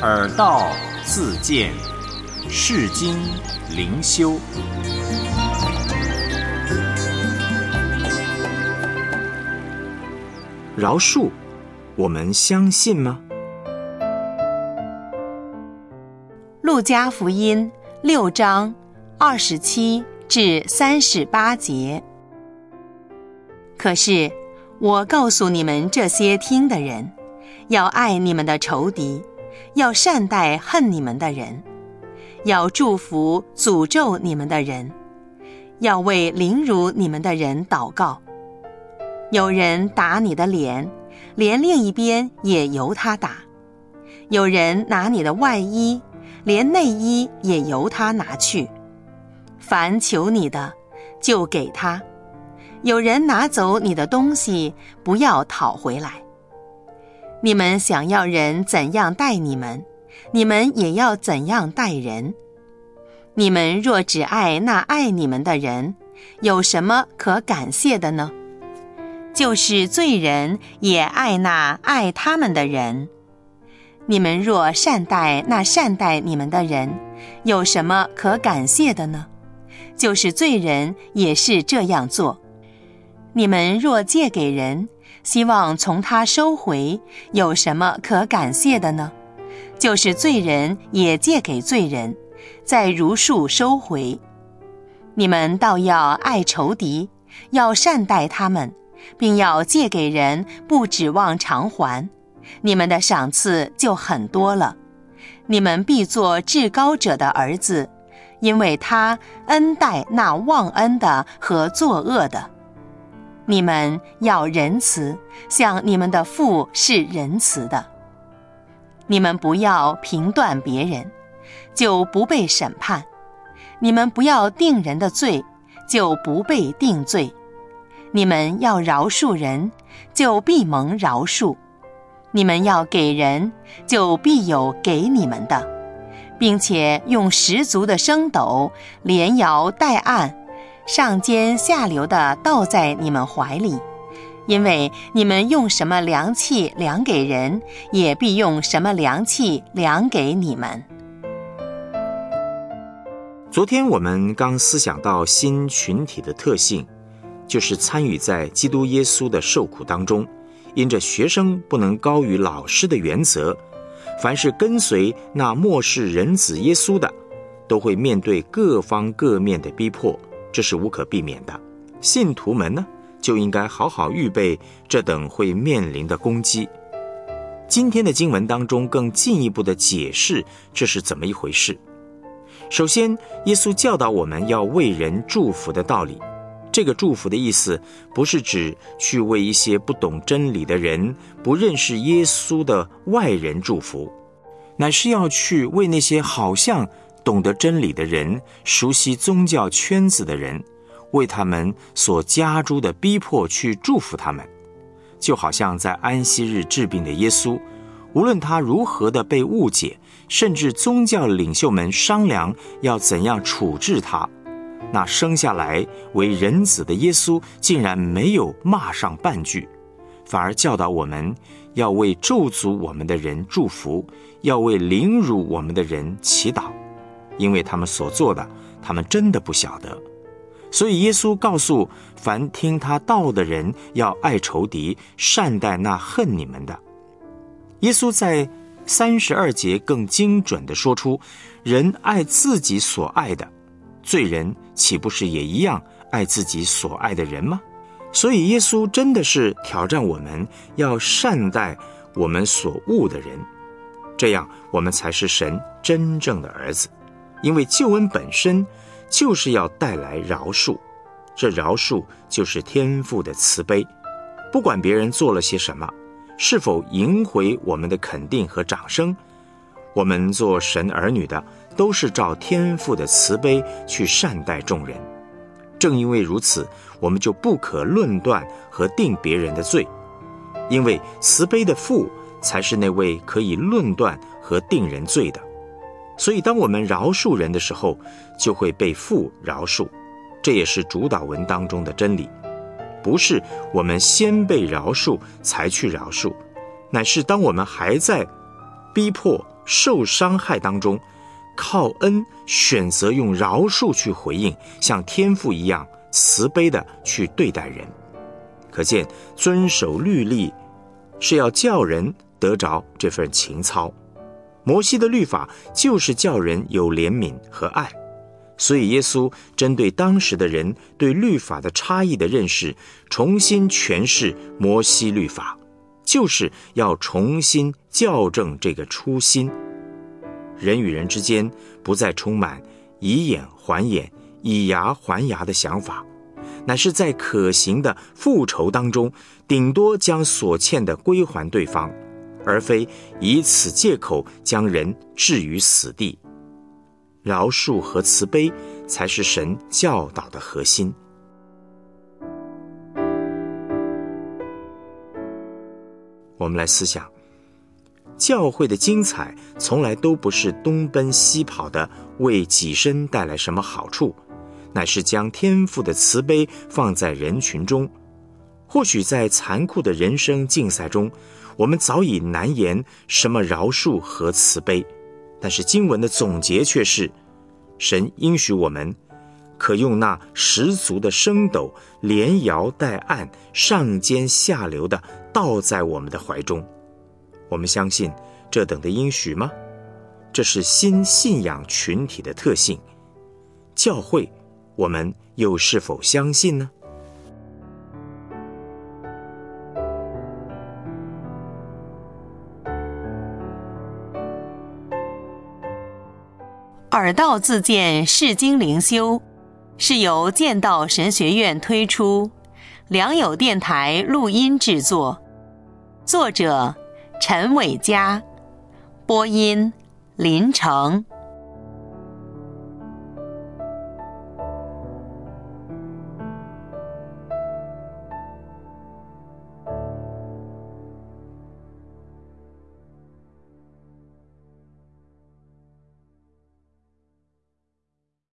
耳道自见，世经灵修。 饶恕，我们相信吗？ 路加福音6章27至38节。可是我告诉你们这些听的人，要爱你们的仇敌，要善待恨你们的人，要祝福诅咒你们的人，要为凌辱你们的人祷告。有人打你的脸，连另一边也由他打；有人拿你的外衣，连内衣也由他拿去。凡求你的，就给他；有人拿走你的东西，不要讨回来。你们想要人怎样待你们，你们也要怎样待人。你们若只爱那爱你们的人，有什么可感谢的呢？就是罪人也爱那爱他们的人。你们若善待那善待你们的人，有什么可感谢的呢？就是罪人也是这样做。你们若借给人，希望从他收回，有什么可感谢的呢？就是罪人也借给罪人，再如数收回。你们倒要爱仇敌，要善待他们，并要借给人，不指望偿还，你们的赏赐就很多了。你们必做至高者的儿子，因为他恩待那忘恩的和作恶的。你们要仁慈，像你们的父是仁慈的。你们不要评断别人，就不被审判；你们不要定人的罪，就不被定罪。你们要饶恕人，就必蒙饶恕；你们要给人，就必有给你们的，并且用十足的升斗，连摇带按，上尖下流的倒在你们怀里。因为你们用什么量器量给人，也必用什么量器量给你们。 昨天我们刚思想到新群体的特性，就是参与在基督耶稣的受苦当中，因着学生不能高于老师的原则，凡是跟随那末世人子耶稣的，都会面对各方各面的逼迫，这是无可避免的。信徒们呢，就应该好好预备这等会面临的攻击。今天的经文当中更进一步的解释这是怎么一回事。首先，耶稣教导我们要为人祝福的道理。这个祝福的意思不是指去为一些不懂真理的人、不认识耶稣的外人祝福，乃是要去为那些好像懂得真理的人、熟悉宗教圈子的人，为他们所加诸的逼迫去祝福他们。就好像在安息日治病的耶稣，无论他如何的被误解，甚至宗教领袖们商量要怎样处置他，那生下来为人子的耶稣竟然没有骂上半句，反而教导我们要为咒诅我们的人祝福，要为凌辱我们的人祈祷，因为他们所做的，他们真的不晓得。所以耶稣告诉凡听他道的人，要爱仇敌，善待那恨你们的。耶稣在32节更精准地说出，人爱自己所爱的，罪人岂不是也一样爱自己所爱的人吗？所以耶稣真的是挑战我们要善待我们所恶的人，这样我们才是神真正的儿子。因为救恩本身就是要带来饶恕，这饶恕就是天父的慈悲。不管别人做了些什么，是否赢回我们的肯定和掌声，我们做神儿女的都是照天父的慈悲去善待众人。正因为如此，我们就不可论断和定别人的罪，因为慈悲的父才是那位可以论断和定人罪的。所以当我们饶恕人的时候，就会被父饶恕，这也是主导文当中的真理。不是我们先被饶恕才去饶恕，乃是当我们还在逼迫受伤害当中，靠恩选择用饶恕去回应，像天父一样慈悲的去对待人。可见遵守律例是要叫人得着这份情操。摩西的律法就是叫人有怜悯和爱，所以耶稣针对当时的人对律法的差异的认识，重新诠释摩西律法，就是要重新校正这个初心。人与人之间不再充满以眼还眼、以牙还牙的想法，乃是在可行的复仇当中，顶多将所欠的归还对方，而非以此借口将人置于死地。饶恕和慈悲才是神教导的核心。我们来思想，教会的精彩从来都不是东奔西跑的为己身带来什么好处，乃是将天父的慈悲放在人群中。或许在残酷的人生竞赛中，我们早已难言什么饶恕和慈悲，但是经文的总结却是，神应许我们可用那十足的升斗，连摇带按，上尖下流的倒在我们的怀中。我们相信这等的应许吗？这是新信仰群体的特性。教会，我们又是否相信呢？ 耳道自荐释经灵修是由剑道神学院推出，良友电台录音制作，作者陈伟嘉，播音林成。